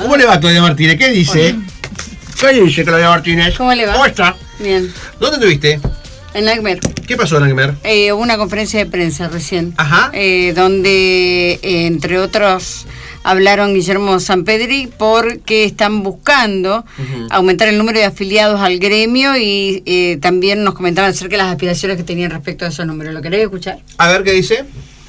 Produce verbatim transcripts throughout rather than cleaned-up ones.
¿Cómo le va, Claudia Martínez? ¿Qué dice? Hola. ¿Qué dice, Claudia Martínez? ¿Cómo le va? ¿Cómo está? Bien. ¿Dónde estuviste? En ACMER. ¿Qué pasó en ACMER? Eh, hubo una conferencia de prensa recién. Ajá. Eh, donde, eh, entre otros, hablaron Guillermo Sampedri porque están buscando uh-huh. aumentar el número de afiliados al gremio y eh, también nos comentaban acerca de las aspiraciones que tenían respecto a esos números. ¿Lo querés escuchar? A ver, ¿qué dice?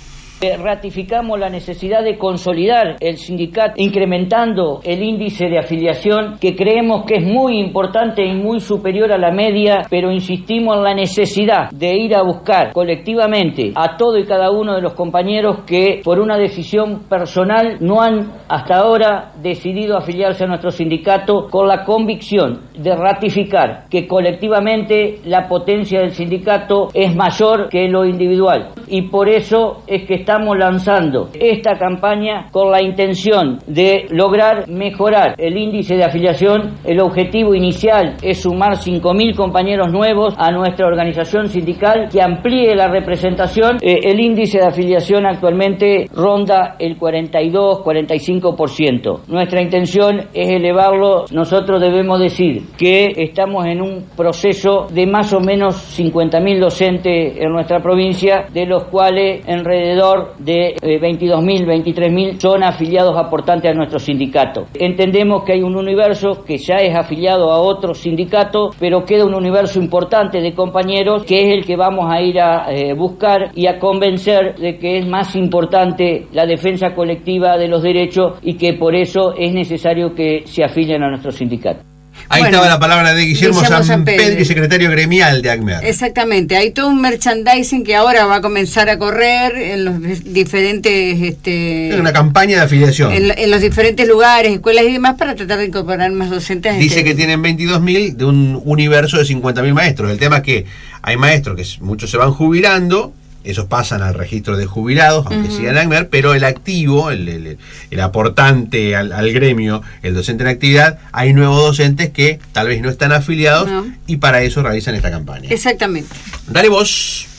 Ratificamos la necesidad de consolidar el sindicato, incrementando el índice de afiliación, que creemos que es muy importante y muy superior a la media, pero insistimos en la necesidad de ir a buscar colectivamente a todo y cada uno de los compañeros que por una decisión personal no han hasta ahora decidido afiliarse a nuestro sindicato, con la convicción de ratificar que colectivamente la potencia del sindicato es mayor que lo individual, y por eso es que estamos Estamos lanzando esta campaña con la intención de lograr mejorar el índice de afiliación. El objetivo inicial es sumar cinco mil compañeros nuevos a nuestra organización sindical, que amplíe la representación. Eh, el índice de afiliación actualmente ronda el cuarenta y dos a cuarenta y cinco por ciento. Nuestra intención es elevarlo. Nosotros debemos decir que estamos en un proceso de más o menos cincuenta mil docentes en nuestra provincia, de los cuales alrededor de eh, veintidós mil, veintitrés mil son afiliados aportantes a nuestro sindicato. Entendemos que hay un universo que ya es afiliado a otro sindicato, pero queda un universo importante de compañeros que es el que vamos a ir a eh, buscar y a convencer de que es más importante la defensa colectiva de los derechos y que por eso es necesario que se afilien a nuestro sindicato. Ahí bueno, estaba la palabra de Guillermo, Guillermo Sampedri, secretario gremial de ACMER. Exactamente, hay todo un merchandising que ahora va a comenzar a correr en los diferentes... Este, es una campaña de afiliación. En, en los diferentes lugares, escuelas y demás, para tratar de incorporar más docentes. Dice este, que tienen veintidós mil de un universo de cincuenta mil maestros. El tema es que hay maestros que muchos se van jubilando, esos pasan al registro de jubilados, aunque uh-huh. sigan en ACMER, pero el activo, el, el, el aportante al, al gremio, el docente en actividad, hay nuevos docentes que tal vez no están afiliados no. y para eso realizan esta campaña. Exactamente. Dale vos.